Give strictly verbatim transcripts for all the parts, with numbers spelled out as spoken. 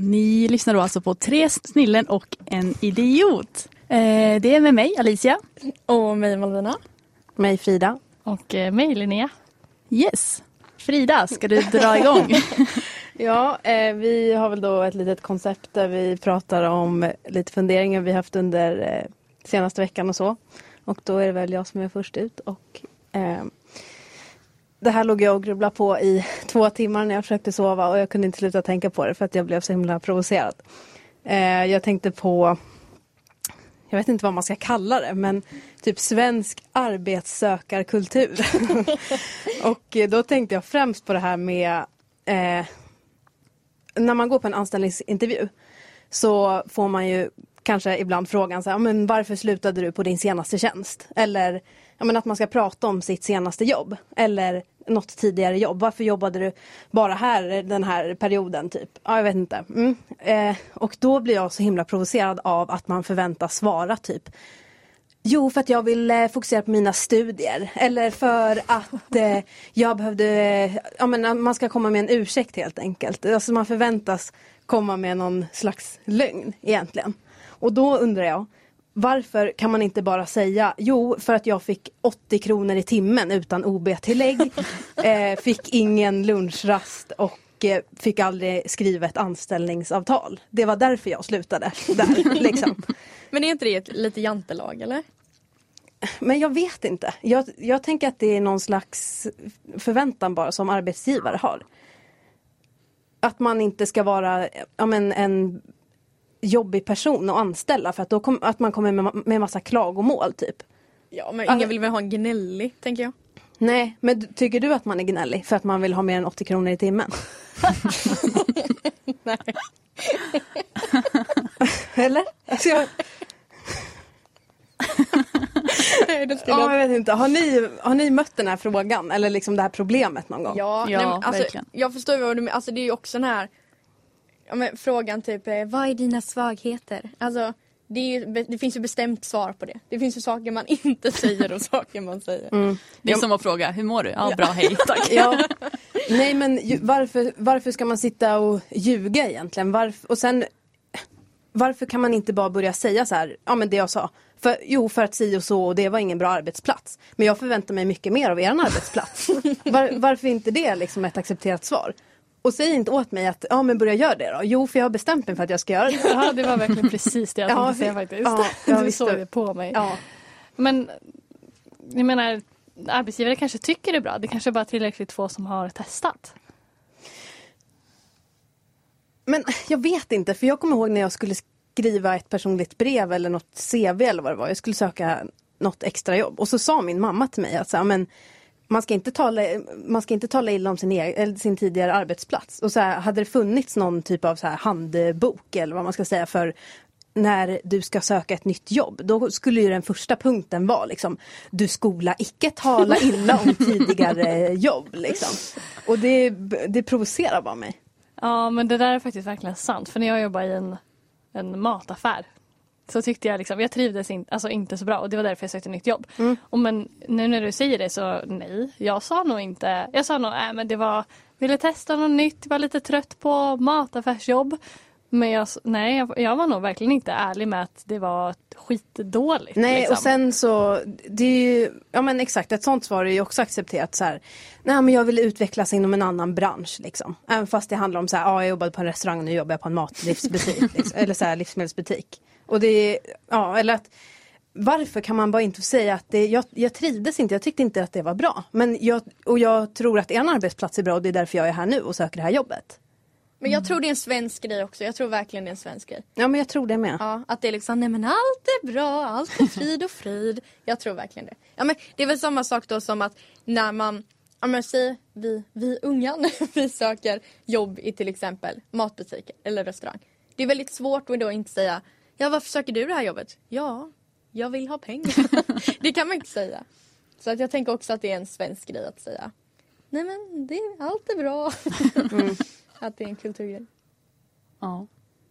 Ni lyssnar då alltså på Tre snillen och en idiot. Eh, det är med mig, Alicia. Och mig, Malvina. Mig, Frida. Och eh, mig, Linnea. Yes. Frida, ska du dra igång? Ja, eh, vi har väl då ett litet koncept där vi pratar om lite funderingar vi haft under eh, senaste veckan och så. Och då är det väl jag som är först ut. Och eh, det här låg jag och grubblade på i två timmar när jag försökte sova. Och jag kunde inte sluta tänka på det för att jag blev så himla provocerad. Eh, jag tänkte på, jag vet inte vad man ska kalla det, men typ svensk arbetssökarkultur. Och då tänkte jag främst på det här med eh, när man går på en anställningsintervju så får man ju kanske ibland frågan så här, men varför slutade du på din senaste tjänst? Eller ja, men att man ska prata om sitt senaste jobb eller något tidigare jobb. Varför jobbade du bara här den här perioden typ? Ja, jag vet inte. Mm. Eh, och då blir jag så himla provocerad av att man förväntas svara typ. Jo, för att jag vill eh, fokusera på mina studier. Eller för att eh, jag behövde, eh, ja men man ska komma med en ursäkt helt enkelt. Alltså man förväntas komma med någon slags lögn egentligen. Och då undrar jag, varför kan man inte bara säga, jo för att jag fick åttio kronor i timmen utan O B-tillägg, eh, fick ingen lunchrast och eh, fick aldrig skriva ett anställningsavtal. Det var därför jag slutade där liksom. Men är inte det ett lite jantelag, eller? Men jag vet inte. Jag, jag tänker att det är någon slags förväntan bara som arbetsgivare har. Att man inte ska vara ja, men en jobbig person att anställa för att, då kom, att man kommer med, med massa klagomål typ. Ja, men ingen vill väl ha en gnällig, tänker jag. Nej, men tycker du att man är gnällig för att man vill ha mer än åttio kronor i timmen? Nej. Eller? Alltså jag... Nej, det skulle ja, jag vet inte. Har ni, har ni mött den här frågan eller liksom det här problemet någon gång? Ja, ja nej, men, alltså, verkligen. Jag förstår vad du menar. Alltså, det är ju också den här ja, men, frågan typ, vad är dina svagheter? Alltså, det, är ju, det finns ju bestämt svar på det. Det finns ju saker man inte säger och saker man säger. Mm. Det är som att fråga, hur mår du? Ja, bra, hej, tack. Ja. Nej, men ju, varför, varför ska man sitta och ljuga egentligen? Varför, och sen, varför kan man inte bara börja säga så här, ja men det jag sa. För, jo, för att si och så, och det var ingen bra arbetsplats. Men jag förväntar mig mycket mer av er arbetsplats. Var, varför inte det liksom ett accepterat svar? Och säg inte åt mig att, ja men börja göra det då. Jo, för jag har bestämt mig för att jag ska göra det. Ja, det var verkligen precis det jag tänkte ja, säga faktiskt. Ja, jag du såg det på mig. Ja. Men, jag menar, arbetsgivare kanske tycker det är bra. Det kanske är bara tillräckligt få som har testat. Men jag vet inte, för jag kommer ihåg när jag skulle skriva ett personligt brev eller något C V eller vad det var. Jag skulle söka något extra jobb. Och så sa min mamma till mig att så här, men man ska inte tala, man ska inte tala illa om sin, egen, sin tidigare arbetsplats. Och så här, hade det funnits någon typ av så här handbok eller vad man ska säga för när du ska söka ett nytt jobb, då skulle ju den första punkten vara liksom, du skola icke tala illa om tidigare jobb liksom. Och det, det provocerar bara mig. Ja, men det där är faktiskt verkligen sant. För när jag jobbade i en, en mataffär så tyckte jag liksom, jag trivdes in, alltså inte så bra. Och det var därför jag sökte nytt jobb. Mm. Och men nu när du säger det så nej, jag sa nog inte, jag sa nog, nej men det var, ville testa något nytt, var lite trött på mataffärsjobb. Men jag, nej, jag, jag var nog verkligen inte ärlig med att det var skitdåligt. Nej, liksom. Och sen så, det är ju, ja men exakt, ett sånt svar är ju också accepterat så här. Nej, men jag vill utvecklas inom en annan bransch liksom. Även fast det handlar om så här, ja jag jobbade på en restaurang och nu jobbar jag på en matlivsbutik liksom, eller så här livsmedelsbutik. Och det är, ja, eller att varför kan man bara inte säga att det, jag, jag trivdes inte, jag tyckte inte att det var bra. Men jag, och jag tror att en arbetsplats är bra och det är därför jag är här nu och söker det här jobbet. Men jag tror det är en svensk grej också. Jag tror verkligen det är en svensk grej. Ja, men jag tror det med. Ja, att det är liksom, nej men allt är bra, allt är frid och frid. Jag tror verkligen det. Ja, men det är väl samma sak då som att när man, ja men säg vi, vi unga, vi söker jobb i till exempel matbutik eller restaurang. Det är väldigt svårt att då inte säga, ja varför söker du det här jobbet? Ja, jag vill ha pengar. Det kan man inte säga. Så att jag tänker också att det är en svensk grej att säga, nej men det, allt är bra. Mm. Att det är en kulturgrej. Ja.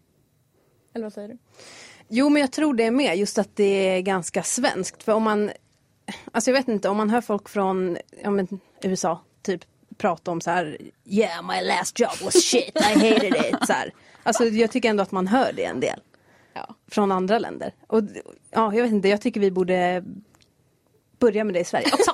Eller vad säger du? Jo, men jag tror det är med. Just att det är ganska svenskt. För om man, alltså jag vet inte, om man hör folk från ja, men, U S A typ prata om så här, yeah, my last job was shit, I hated it. Så här. Alltså jag tycker ändå att man hör det en del. Ja. Från andra länder. Och ja, jag vet inte, jag tycker vi borde börja med det i Sverige också.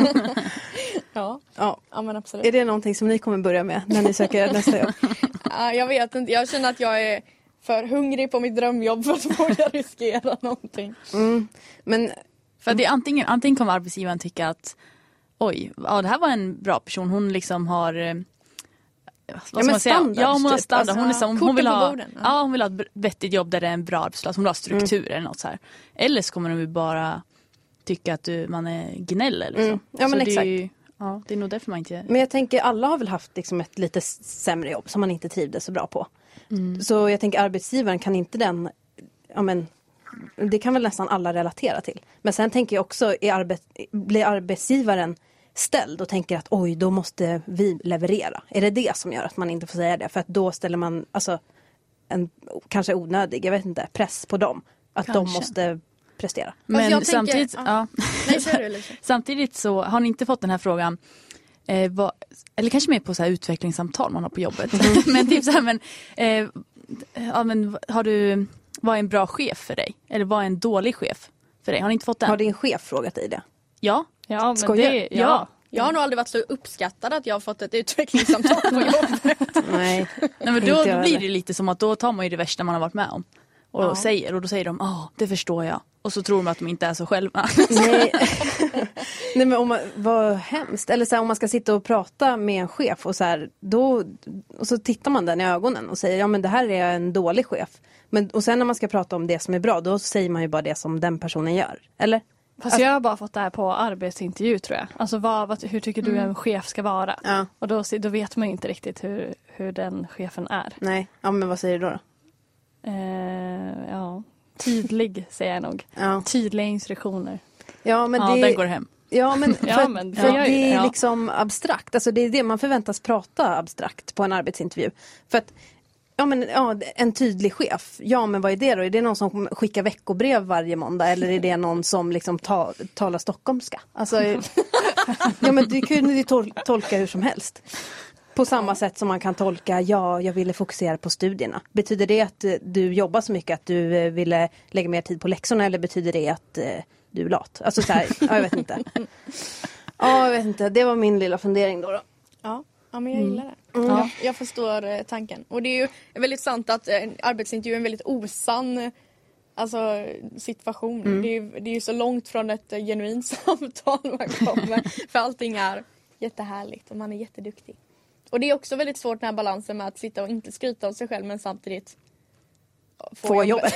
Ja. Ja. Ja, men absolut. Är det någonting som ni kommer börja med när ni söker nästa jobb? Ja, jag vet inte, jag känner att jag är för hungrig på mitt drömjobb för att våga riskera någonting. Mm. Men För det är antingen, antingen kommer arbetsgivaren tycka att oj, ja, det här var en bra person. Hon liksom har eh, vad ska men man säga? standard, Ja, hon har typ. standard. Hon, Alltså, liksom, korten hon, vill på ha, borden, ja. ja, hon vill ha ett vettigt jobb där det är en bra arbetsplats. Hon vill ha struktur eller något så här. Eller så kommer de ju bara tycka att du, man är gnäller. Liksom. Mm. Ja, men så det exakt. är ju, ja, det är nog därför man inte... Men jag tänker, alla har väl haft liksom ett lite sämre jobb som man inte trivdes så bra på. Mm. Så jag tänker, arbetsgivaren kan inte den... Ja, men, det kan väl nästan alla relatera till. Men sen tänker jag också, är arbet, blir arbetsgivaren ställd och tänker att oj, då måste vi leverera. Är det det som gör att man inte får säga det? För att då ställer man, alltså, en kanske onödig, jag vet inte, press på dem. Att Kanske. de måste prestera. Men jag tänker- samtidigt, ja. ja. Nej, kör du lite. Samtidigt så har ni inte fått den här frågan, eh, vad, eller kanske mer på så här utvecklingssamtal man har på jobbet. men typ så här, men, eh, ja, men har du, vad är en bra chef för dig? Eller vad är en dålig chef för dig? Har ni inte fått den? Har din chef frågat dig det? Ja. Ja, men Skojar? det, ja. Ja. Jag har nog aldrig varit så uppskattad att jag har fått ett utvecklingssamtal på jobbet. Nej. Nej, men Inte då, jag då blir heller. det lite som att då tar man ju det värsta man har varit med om. Och Ja. säger, och då säger de, ja, det förstår jag. Och så tror de att de inte är så själva. Nej, Nej men om man, vad hemskt. Eller så här, om man ska sitta och prata med en chef och så här, då, och så tittar man den i ögonen och säger, ja men det här är en dålig chef. Men, och sen när man ska prata om det som är bra, då säger man ju bara det som den personen gör. Eller? Fast jag har bara fått det här på arbetsintervju, tror jag. Alltså vad, vad, hur tycker du en chef ska vara? Ja. Och då, då vet man ju inte riktigt hur, hur den chefen är. Nej, ja men vad säger du då? då? Eh, ja, tydlig säger jag nog. Ja, Tydliga instruktioner. ja men Ja, det... den går hem. Ja, men för, Ja, men det för gör ju det är det, ja. liksom abstrakt. Alltså det är det man förväntas prata abstrakt på en arbetsintervju. För att, ja men ja, en tydlig chef. Ja, men vad är det då? Är det någon som skickar veckobrev varje måndag? Eller är det någon som liksom ta, talar stockholmska? Alltså, ja men det kan ju tol- tolka hur som helst. På samma sätt som man kan tolka, ja, jag ville fokusera på studierna. Betyder det att du jobbar så mycket att du eh, ville lägga mer tid på läxorna, eller betyder det att eh, du är lat? Alltså så här, ja, jag vet inte. Ja, jag vet inte. Det var min lilla fundering då. då. Ja, ja men jag gillar det. Mm. Jag, jag förstår eh, tanken. Och det är ju väldigt sant att eh, en arbetsintervju är en väldigt osann eh, alltså, situation. Mm. Det, är, ju- det är ju så långt från ett eh, genuint samtal man kommer. För allting är jättehärligt och man är jätteduktig. Och det är också väldigt svårt den här balansen med att sitta och inte skryta av sig själv men samtidigt få, Få jobbet.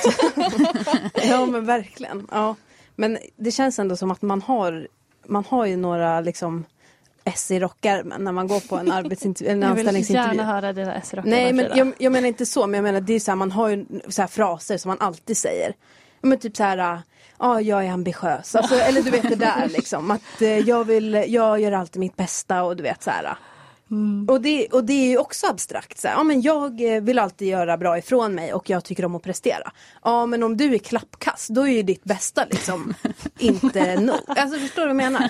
Ja, men verkligen. Ja. Men det känns ändå som att man har, man har ju några liksom S i rockärmen när man går på en arbetsintervju, en Jag vill anställningsintervju. gärna höra dina S-rockar. Nej, men Frida. jag, jag menar inte så, men jag menar det är så här, man har ju så här fraser som man alltid säger. Ja, men typ så här, ja, ah, jag är ambitiös. Alltså, eller du vet det där liksom, att eh, jag vill, jag gör alltid mitt bästa och du vet så här. Mm. Och, det, och det är ju också abstrakt. Så här, ja, men jag eh, vill alltid göra bra ifrån mig och jag tycker om att prestera. Ja, men om du är klappkass, då är ju ditt bästa liksom inte nog. Alltså förstår du vad jag menar?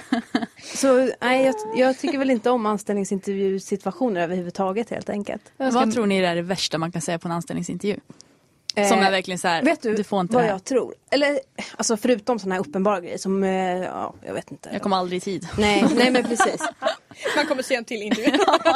Så nej, jag, jag tycker väl inte om anställningsintervjusituationer överhuvudtaget helt enkelt. Vad tror ni är det värsta man kan säga på en anställningsintervju? Som är verkligen så här, vet du, du får inte vad det här. jag tror? Eller, alltså förutom sådana här uppenbara grejer som, eh, ja, jag vet inte. Jag kommer aldrig i tid. Nej, nej men precis. Man kommer sent till intervjun.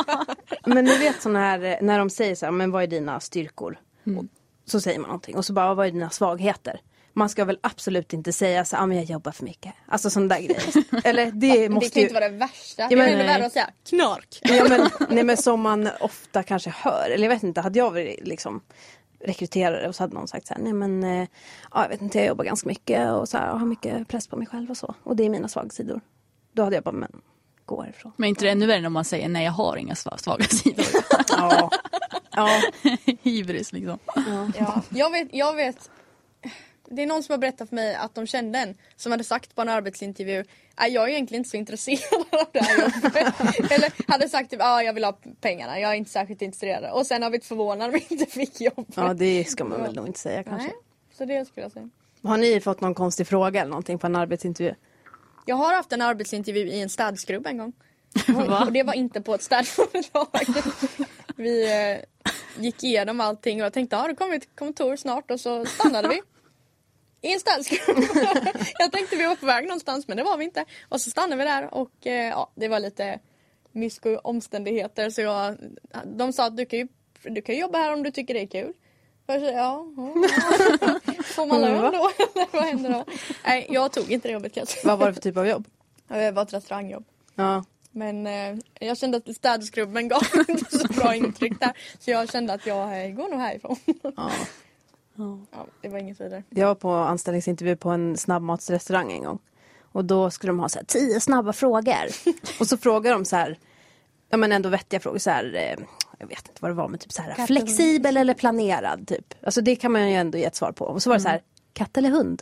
Men du vet sådana här, eh, när de säger så här, men vad är dina styrkor? Mm. Och så säger man någonting. Och så bara, vad är dina svagheter? Man ska väl absolut inte säga så här, ah, men jag jobbar för mycket. Alltså sådana där grejer. Eller det måste Det kan ju ju... inte vara det värsta. Ja, Det men är väl nej. värre att säga knark. Ja, men, nej men som man ofta kanske hör. Eller jag vet inte, hade jag varit liksom rekryterare och så hade någon sagt så här, nej men eh, ja, jag vet inte, jag jobbar ganska mycket och så här, jag har mycket press på mig själv och så. Och det är mina svagsidor. Då hade jag bara, men gå härifrån. Men inte det ännu värre när man säger nej, jag har inga sva- svaga sidor. Ja. Ja. Hybris liksom. Ja, jag vet, jag vet. Det är någon som har berättat för mig att de kände en som hade sagt på en arbetsintervju, nej jag är egentligen inte så intresserad av det här jobbet. Eller hade sagt typ, ja jag vill ha pengarna, jag är inte särskilt intresserad. Och sen har vi blivit förvånade om vi inte fick jobb. Ja, det ska man väl nog inte säga kanske. Nej, så det skulle jag säga. Har ni fått någon konstig fråga eller någonting på en arbetsintervju? Jag har haft en arbetsintervju i en städskrubb en gång. Va? Och det var inte på ett städföretag. Vi eh, gick igenom allting och jag tänkte, ja, det kommer ett kontor snart, och så stannade vi i en städskrubb. Jag tänkte vi var på väg någonstans, men det var vi inte. Och så stannade vi där och eh, ja, det var lite mysko omständigheter, så jag, de sa att du kan ju du kan jobba här om du tycker det är kul. Jag sa, ja, ja, ja. Får man lön då? Vad händer då? Nej, jag tog inte det jobbet kanske. Vad var det för typ av jobb? Det var ett restaurangjobb. Ja. Men eh, jag kände att städskrubben gav inte så bra intryck där. Så jag kände att jag eh, går nog härifrån. Ja. Ja, det var inget vidare. Jag var på anställningsintervju på en snabbmatsrestaurang en gång. Och då skulle de ha så här tio snabba frågor. Och så frågar de så här, ja men ändå vettiga frågor så här, eh, jag vet inte vad det var, men typ så här, flexibel eller planerad typ. Alltså det kan man ju ändå ge ett svar på. Och så var det så här, katt eller hund?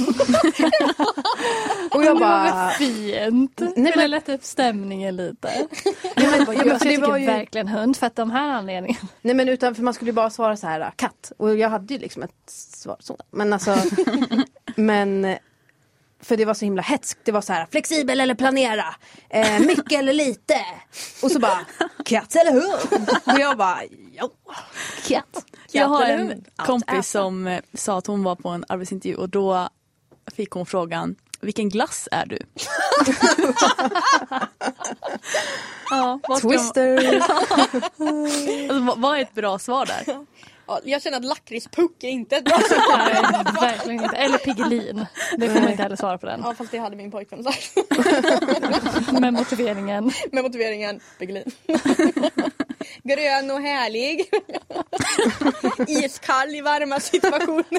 Och jag bara, det var väl fint. Nej, det men lätta upp stämningen lite. Ja, men, ja, men, jag för det tycker var ju... verkligen hund för att de här anledningarna. Nej men utan för man skulle ju bara svara så här, katt. Och jag hade ju liksom ett svar sånt. Men alltså, men för det var så himla hetskt. Det var så här, flexibel eller planera. Eh, mycket eller lite. Och så bara, katt eller hund? Och jag bara, ja, katt. Jag har eller en hund? kompis som eh, sa att hon var på en arbetsintervju och då fick hon frågan, vilken glass är du? Ja, vad ska man- Twister. alltså, vad- vad är ett bra svar där? Ja, jag känner att lakritspuck är inte ett bra svar. Nej, verkligen inte. Eller Piggelin. Det får man inte heller svara på den. Ja, fast det hade min pojkvän sagt. Med motiveringen. Med motiveringen Piggelin. Grön och härlig. Iskall i varma situationer.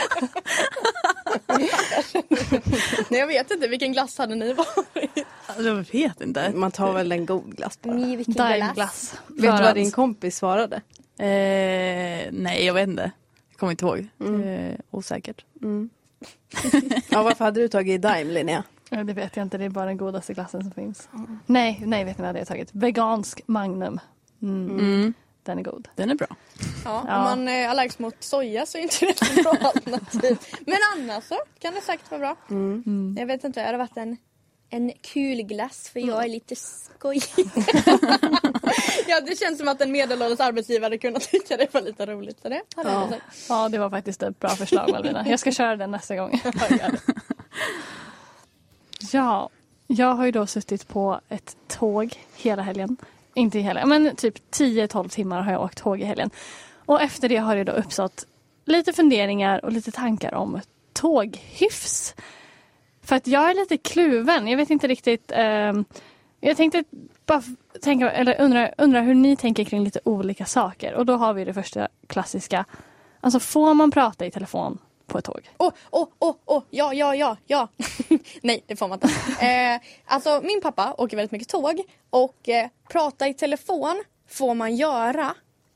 Nej, jag vet inte. Vilken glass hade ni varit? Alltså, jag vet inte. Man tar väl en god glass bara. Ni, vilken Daimglass. Vet du vad din kompis svarade? Eh, nej, jag vet inte. Jag kommer inte ihåg. Eh, osäkert. Mm. Ja, varför hade du tagit Daim, Linnea? Ja, det vet jag inte. Det är bara den godaste glassen som finns. Mm. Nej, nej, vet ni vad jag hade tagit? Vegansk Magnum. Mm. Mm. Den är god. Den är bra. Ja, om Ja. man är allergisk mot soja så är inte det ett bra alternativ. Men annars så kan det säkert vara bra. Mm. Jag vet inte, det hade varit en, en kul glass för jag är lite skojig. Ja, det känns som att en medelålders arbetsgivare kunde tycka det var lite roligt. Så det hade jag Ja. sagt. Ja, det var faktiskt ett bra förslag, Malvina. Jag ska köra den nästa gång. Ja, jag har ju då suttit på ett tåg hela helgen. Inte hela, men typ tio tolv timmar har jag åkt tåg i helgen. Och efter det har det då uppstått lite funderingar och lite tankar om tåghyfs. För att jag är lite kluven. Jag vet inte riktigt. Eh, jag tänkte bara tänka, eller undra, undra hur ni tänker kring lite olika saker. Och då har vi det första klassiska. Alltså, får man prata i telefon på ett tåg? Åh, åh, åh, åh, ja, ja, ja, ja. Nej, det får man inte. Eh, alltså, min pappa åker väldigt mycket tåg. Och eh, prata i telefon får man göra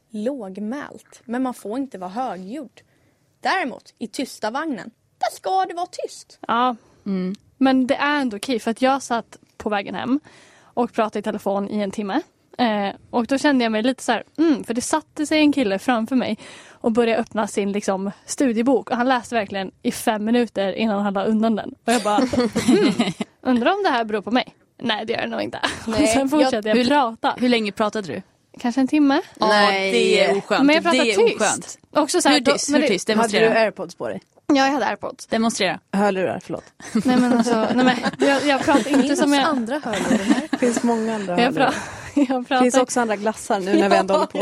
lågmält. Men man får inte vara högljudd. Däremot, i tysta vagnen, där ska det vara tyst. Ja, mm. Men det är ändå okej. För att jag satt på vägen hem och pratade i telefon i en timme. Eh, och då kände jag mig lite så här, mm, för det satte sig en kille framför mig och började öppna sin liksom, studiebok. Och han läste verkligen i fem minuter innan han la undan den. Och jag bara, mm, undrar om det här beror på mig? Nej, det gör det nog inte. Nej, och sen fortsatte jag, jag- prata. Hur länge pratade du? Kanske en timme. Nej. Ja, det är oskönt. Men jag pratade det är tyst. oskönt. Också så här, Hur tyst? då- men Hur det- tyst? Hade du Demonstrera. airpods på dig? Ja, jag hade airpods. Demonstrera. Hörlurar, förlåt. Nej, men alltså, nej, men, jag, jag pratar inte som jag... andra hörlurar. Det finns många andra Jag, hörlurar. pra, jag Det pratar finns också andra glassar nu när vi ändå håller på.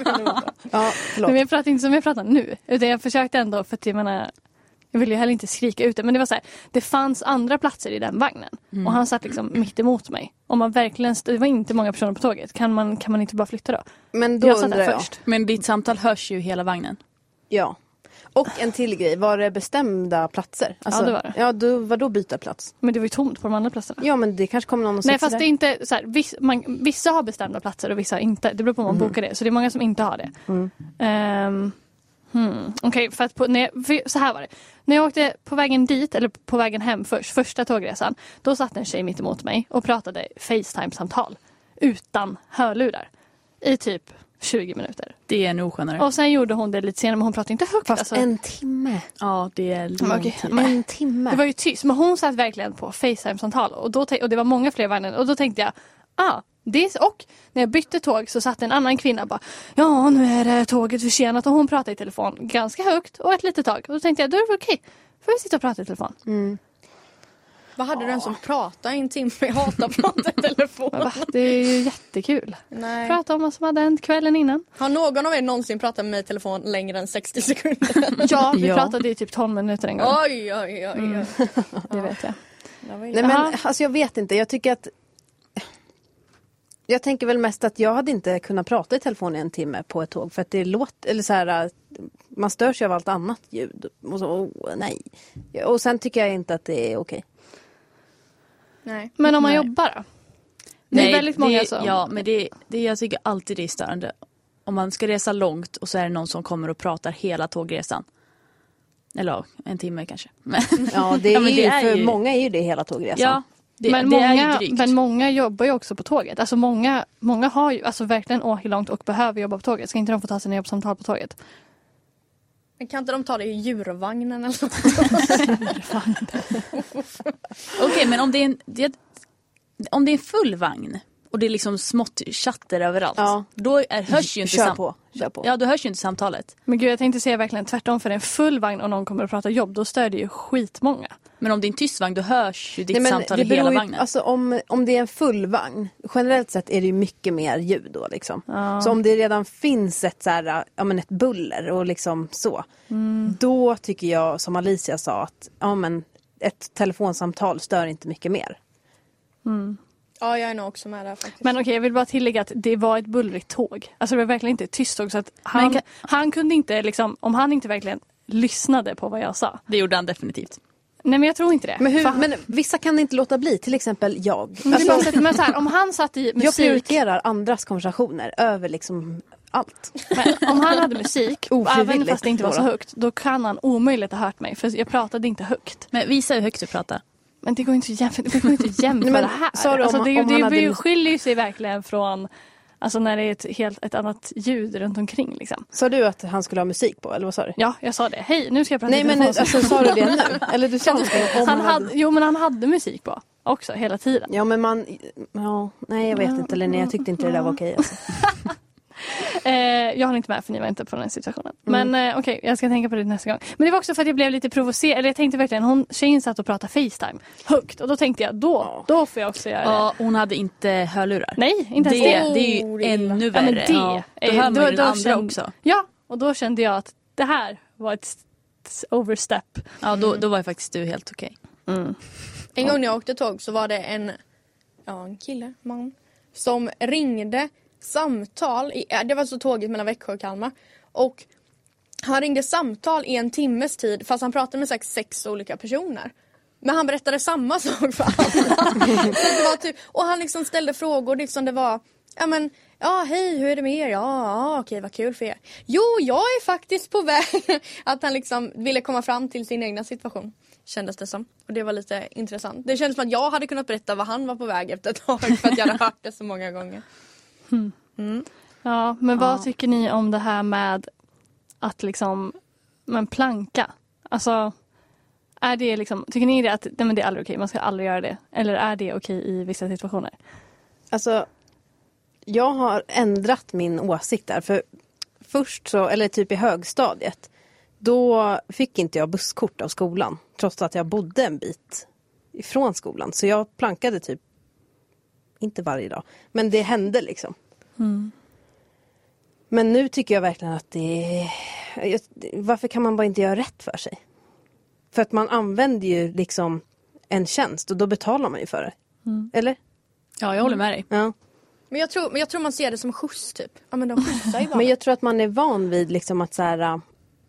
Ja, förlåt. Men jag pratar inte som jag pratar nu. Utan jag försökte ändå, för att jag menar, jag ville ju heller inte skrika ut det. Men det var så här, det fanns andra platser i den vagnen. Mm. Och han satt liksom mitt emot mig. Om man verkligen, st- det var inte många personer på tåget. Kan man, kan man inte bara flytta då? Men då jag satt undrar där jag. först. Men ditt samtal hörs ju hela vagnen. Ja. Och en till grej, var det bestämda platser? Alltså, Ja, det var det. Ja, då, var då byta plats? Men det var ju tomt på de andra platserna. Ja, men det kanske kommer någon och Nej, sätter fast sig det är inte så här, viss, man, vissa har bestämda platser och vissa inte. Det beror på om man bokar det. Så det är många som inte har det. Mm. Ehm, hmm. Okej, okay, för att på, när jag, för, så här var det. När jag åkte på vägen dit, eller på vägen hem först, första tågresan, då satt en tjej mitt emot mig och pratade FaceTime-samtal utan hörlurar i typ tjugo minuter. Det är en oskönare. Och sen gjorde hon det lite senare, men hon pratade inte högt. Fast alltså. en timme. Ja, det är lång Men okej, tid. men- En timme. Det var ju tyst, men hon satt verkligen på FaceTime-samtal och, då, tänk- och det var många fler vagnar och då tänkte jag, ah, Det, och när jag bytte tåg så satt en annan kvinna och bara, ja nu är det tåget försenat, och hon pratade i telefon ganska högt och ett litet tag. Och då tänkte jag, då är det okej. Får jag sitta och prata i telefon? Mm. Vad hade du en som pratade i en timme? Jag hatar att prata i telefon. Va? Det är ju jättekul. Nej. Prata om vad som hade hänt kvällen innan. Har någon av er någonsin pratat med mig i telefon längre än sextio sekunder? Ja, vi Ja. pratade i typ tolv minuter en gång. Oj, oj, oj, oj. Mm. Det vet jag. Nej, men Jaha. alltså jag vet inte. Jag tycker att jag tänker väl mest att jag hade inte kunnat prata i telefon i en timme på ett tåg, för att det låter, eller så här, man stör sig av allt annat ljud och så, oh, nej. Och sen tycker jag inte att det är okej. Nej. Men om man Nej. jobbar då? Det är Nej, väldigt många det, som... Ja, men det, det, jag tycker alltid det är störande. Om man ska resa långt och så är det någon som kommer och pratar hela tågresan. Eller ja, en timme kanske. Men, Ja, det är, Ja, men ju, det är för ju- många är ju det hela tågresan. ja, det, men, det är många, ju drygt. men många jobbar ju också på tåget. Alltså många, många har ju alltså verkligen åkt långt och behöver jobba på tåget. Ska inte de få ta sina jobbsamtal på tåget? Men kan inte de ta det i djurvagnen eller så? Okej, men om det, är en, det, om det är en full vagn och det är liksom smått chatter överallt, Ja. då är, hörs ju inte Kör sam- på, kör på. Ja, då hörs ju inte samtalet. Men gud, jag tänkte säga verkligen tvärtom, för en full vagn och någon kommer att prata jobb, då stör det ju skitmånga. Men om det är en tyst vagn, då hörs ju ditt Nej, men samtal det i hela beror ju- vagnen. Alltså, om, om det är en full vagn, generellt sett är det ju mycket mer ljud då liksom. Ja. Så om det redan finns ett, så här, ja, men ett buller och liksom så, Mm. då tycker jag, som Alicia sa, att ja, men ett telefonsamtal stör inte mycket mer. Ja, jag är nog också med där faktiskt. Men okej, jag vill bara tillägga att det var ett bullrigt tåg. Alltså det var verkligen inte ett tyst tåg, så att han, Men kan- han kunde inte liksom, om han inte verkligen lyssnade på vad jag sa. Det gjorde han definitivt. Nej, men jag tror inte det. Men, hur, För- men vissa kan inte låta bli, till exempel jag. Men, det är bara Alltså, så att- men så här, om han satt i jag musik, prioriterar andras konversationer över liksom allt. men om han hade musik, och även Ofrivilligt fast det inte var så bara. högt, då kan han omöjligt ha hört mig, för jag pratade inte högt. Men visa hur högt du pratar. Men det går inte att jämföra, det går inte att jämföra Nej, men här. sa du om- Alltså, det, om det, han hade det mus- skiljer ju sig verkligen från, alltså när det är ett helt ett annat ljud runt omkring liksom. Sa du att han skulle ha musik på, eller vad sa du? Ja, jag sa det. Hej, nu ska jag prata Nej, i men telefon. alltså, sa du det nu? Eller du sa det om han hade, jo, men han hade musik på också hela tiden. Ja, men man... Ja, nej, jag vet inte, Linnea. Jag tyckte inte det där var okej. Alltså. Eh, jag har inte med, för ni var inte på den situationen. Men eh, okej, jag ska tänka på det nästa gång. Men det var också för att jag blev lite provocerad. Eller jag tänkte verkligen, hon, tjejen satt och pratade FaceTime högt. Och då tänkte jag, då, då får jag också göra det. Ja, hon hade inte hörlurar. Nej, inte det, ens det. det är ju Oh, det är illa. ännu Ja, värre. men det, Ja, då eh, hör man då- ju den då andra kände- också. Ja, och då kände jag att det här var ett s- overstep. Ja, då, då var ju faktiskt du helt okej. En gång när jag åkte tåg så var det en, ja, en kille, man, som ringde samtal. I, ja, det var så tåget mellan Växjö och Kalmar. Och han ringde samtal i en timmes tid, fast han pratade med sex, sex olika personer. Men han berättade samma sak för alla. det var typ, och han liksom ställde frågor liksom det var, ja men, ja hej hur är det med er? Ja, ja okej vad kul för er. Jo, jag är faktiskt på väg. Att han liksom ville komma fram till sin egna situation. Kändes det som. Och det var lite intressant. Det kändes som att jag hade kunnat berätta vad han var på väg efter ett tag. För att jag hade hört det så många gånger. Mm. Ja, men vad Ja. tycker ni om det här med att liksom, men planka? Alltså, är det liksom, tycker ni det att nej, men det är aldrig okej, man ska aldrig göra det? Eller är det okej i vissa situationer? Alltså, jag har ändrat min åsikt där. För först så, eller typ i högstadiet, då fick inte jag busskort av skolan. Trots att jag bodde en bit ifrån skolan. Så jag plankade typ, inte varje dag, men det hände liksom. Mm. Men nu tycker jag verkligen att det är... Varför kan man bara inte göra rätt för sig? För att man använder ju liksom en tjänst och då betalar man ju för det. Mm. Eller? Ja, jag håller med dig. Ja. Men jag tror, men jag tror man ser det som skjuts typ. Ja men de skjutsar ju bara. Men jag tror att man är van vid liksom att så här... äh,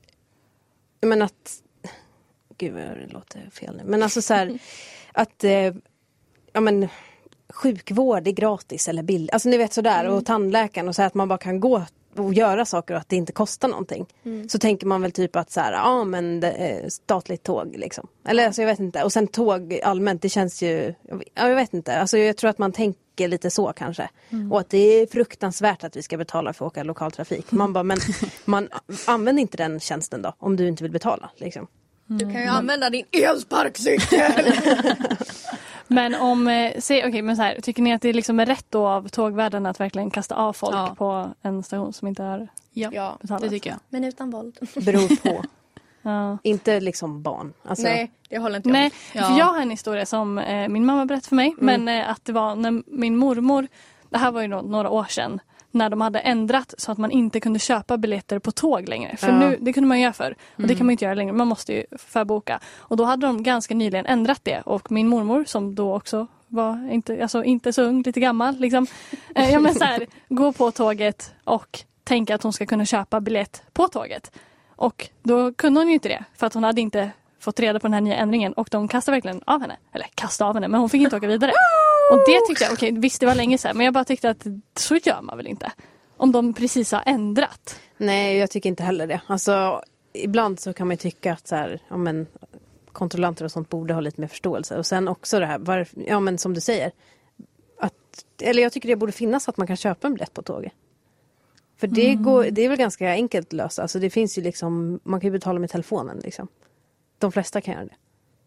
Men att... Gud vad det låter fel nu. Men alltså så här... att... Eh, ja men... Sjukvård är gratis eller billigt. Alltså ni vet sådär. Mm. Och tandläkaren och så här att man bara kan gå och göra saker och att det inte kostar någonting. Mm. Så tänker man väl typ att så här, ja men det är statligt tåg liksom. Eller alltså jag vet inte. Och sen tåg allmänt, det känns ju, ja jag vet inte. Alltså jag tror att man tänker lite så kanske. Mm. Och att det är fruktansvärt att vi ska betala för att åka lokaltrafik. Man bara, men man använder inte den tjänsten då, om du inte vill betala liksom. Du kan ju använda din elsparkcykel. Men om, eh, se, okay, men så här, tycker ni att det liksom är rätt då av tågvärden att verkligen kasta av folk Ja. på en station som inte har Ja, Ja, betalat? det tycker jag. men utan våld. Beror på. Ja. Inte liksom barn. Alltså, Nej, det håller inte jag Nej, med. Ja. för jag har en historia som eh, min mamma berättade för mig. Men eh, att det var när min mormor, det här var ju nå- några år sedan, när de hade ändrat så att man inte kunde köpa biljetter på tåg längre. För Ja. nu, det kunde man göra förr. Och Mm. det kan man inte göra längre. Man måste ju förboka. Och då hade de ganska nyligen ändrat det. Och min mormor, som då också var inte, alltså inte så ung, lite gammal. Liksom, eh, ja, men så här, gå på tåget och tänka att hon ska kunna köpa biljett på tåget. Och då kunde hon ju inte det. För att hon hade inte fått reda på den här nya ändringen. Och de kastade verkligen av henne. Eller kastade av henne, men hon fick inte åka vidare. Och det tyckte jag, okej, visst det var länge sedan. Men jag bara tyckte att så gör man väl inte. Om de precis har ändrat. Nej, jag tycker inte heller det. Alltså, ibland så kan man ju tycka att så här, ja, men, kontrollanter och sånt borde ha lite mer förståelse. Och sen också det här, var, ja men som du säger. Att, eller jag tycker det borde finnas att man kan köpa en biljett på tåget. För det, Mm. går, det är väl ganska enkelt att lösa. Alltså det finns ju liksom, man kan ju betala med telefonen liksom. De flesta kan göra det.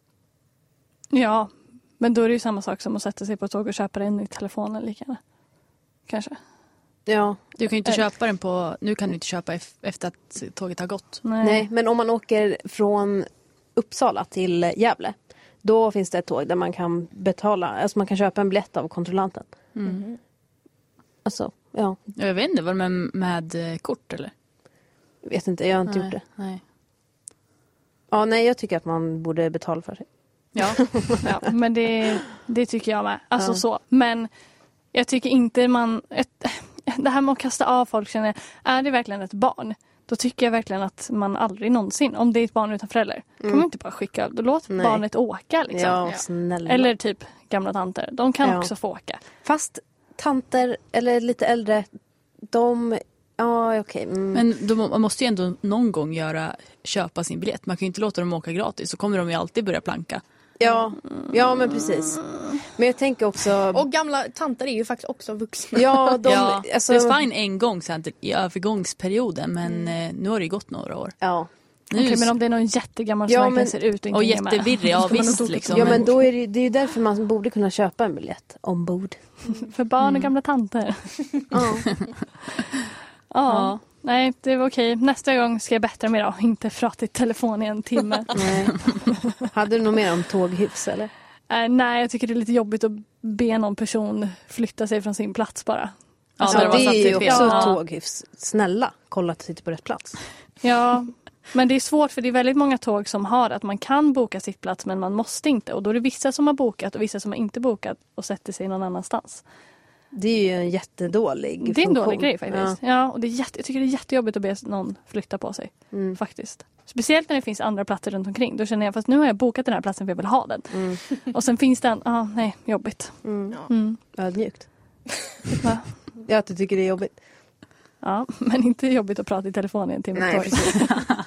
Ja, men då är det ju samma sak som att sätta sig på ett tåg och köpa den i telefonen lika gärna. Kanske. Ja, Du kan ju inte Äh. köpa den på, nu kan du inte köpa ef- efter att tåget har gått. Nej. nej. Men om man åker från Uppsala till Gävle. Då finns det ett tåg där man kan betala, alltså man kan köpa en biljett av kontrollanten. Mm. Alltså, ja, Jag vet inte, var det med, med eh, kort eller? jag vet inte, jag har inte Nej, gjort det. Nej. Ja, nej, jag tycker att man borde betala för sig. Ja. Ja, men det, det tycker jag med. Alltså Ja. så. Men jag tycker inte man... Ett, det här med att kasta av folk, känner jag, är det verkligen ett barn? Då tycker jag verkligen att man aldrig någonsin, om det är ett barn utan förälder, kan man inte bara skicka, då låt Nej. barnet åka liksom. Ja, Ja. snälla. Eller typ gamla tanter, de kan Ja. också få åka. Fast tanter eller lite äldre, de... Ja, okej. Mm. Men de, man måste ju ändå någon gång göra, köpa sin biljett. Man kan ju inte låta dem åka gratis, så kommer de ju alltid börja planka. Ja, ja, men precis. Men jag tänker också... Och gamla tanter är ju faktiskt också vuxna. ja, de... ja, alltså, det är fine en gång så här, i övergångsperioden, men eh, nu har det ju gått några år. ja. Nu, Okej, men om det är någon jättegammal Ja, som verkligen men- ser ut och inte och hänger med. jättevirrig, ja Ska man visst nog liksom. ja, men men, då är det, det är ju därför man borde kunna köpa en biljett ombord. För barn Mm. och gamla tanter. Ja. Ja. Nej, det var okej. Nästa gång ska jag bättra mig då. Inte prata i telefon i en timme. Nej. Hade du något mer om tåghyfs, eller? Äh, nej, jag tycker det är lite jobbigt att be någon person flytta sig från sin plats bara. ja, Alltså, när det var det är ju samtidigt också fel. Ja. tåghyfs. Snälla, kolla att du sitter på rätt plats. Ja, men det är svårt för det är väldigt många tåg som har att man kan boka sitt plats men man måste inte. Och då är det vissa som har bokat och vissa som har inte bokat och sätter sig någon annanstans. Det är ju en jättedålig Det är en funktion. dålig grej faktiskt. Ja. Ja. och det är jätte, jag tycker det är jättejobbigt att be någon flytta på sig. Mm. Faktiskt. Speciellt när det finns andra platser runt omkring. Då känner jag, fast nu har jag bokat den här platsen för jag vill ha den. Mm. Och sen finns den, ja ah, nej, jobbigt. Mm. Mm. Ödmjukt. Va? Ja, att du tycker det är jobbigt. Ja, men inte jobbigt att prata i telefon i en timme. Nej, Nej, precis.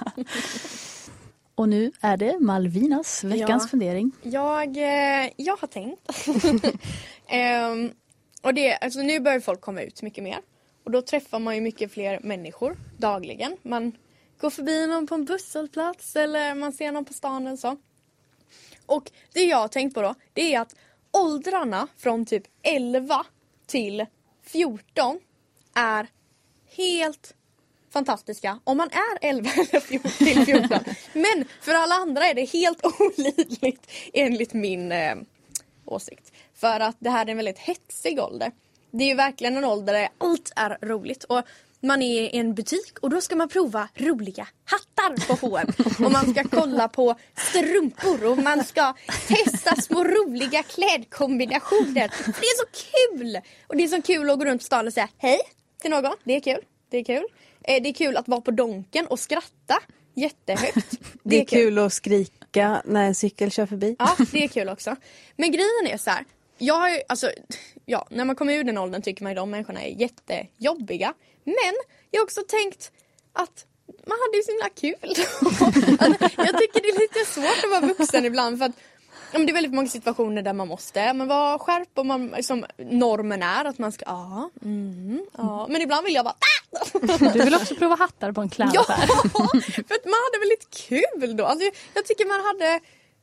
Och nu är det Malvinas veckans Ja. fundering. Jag, eh, jag har tänkt. Ehm, och det, alltså nu börjar folk komma ut mycket mer. Och då träffar man ju mycket fler människor dagligen. Man går förbi någon på en busshållplats eller man ser någon på stan eller så. Och det jag har tänkt på då, det är att åldrarna från typ elva till fjorton är helt fantastiska om man är elva eller till fjorton. Men för alla andra är det helt olidligt enligt min eh, åsikt. För att det här är en väldigt hetsig ålder. Det är ju verkligen en ålder där allt är roligt. Och man är i en butik och då ska man prova roliga hattar på H och M. Och man ska kolla på strumpor och man ska testa små roliga klädkombinationer. För det är så kul! Och det är så kul att gå runt på stan och säga hej till någon. Det är kul. Det är kul. Det är kul att vara på Donken och skratta jättehögt. Det, Det är kul att skrika när en cykel kör förbi. Ja, det är kul också. Men grejen är så här. Jag har ju, alltså, ja, när man kommer ur den åldern tycker man ju de människorna är jättejobbiga. Men jag har också tänkt att man hade ju så himla kul. Alltså, jag tycker det är lite svårt att vara vuxen ibland för att ja, men det är väldigt många situationer där man måste men vara skärp och man, som normen är att man ska, ja, mm, ja. Men ibland vill jag bara Du vill också prova hattar på en ja, klädaffär. för att man hade väl lite kul då. Alltså, jag tycker man hade